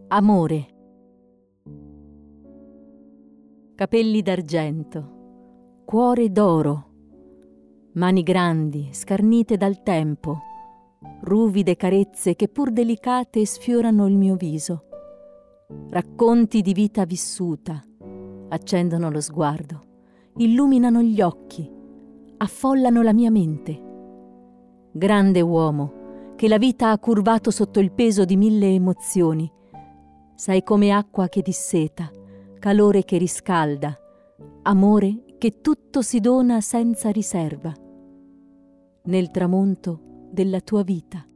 Amore. Capelli d'argento, cuore d'oro, mani grandi, scarnite dal tempo, ruvide carezze che pur delicate sfiorano il mio viso. Racconti di vita vissuta, accendono lo sguardo, illuminano gli occhi, affollano la mia mente. Grande uomo, che la vita ha curvato sotto il peso di 1000 emozioni, sei come acqua che disseta, calore che riscalda, amore che tutto si dona senza riserva. Nel tramonto della tua vita.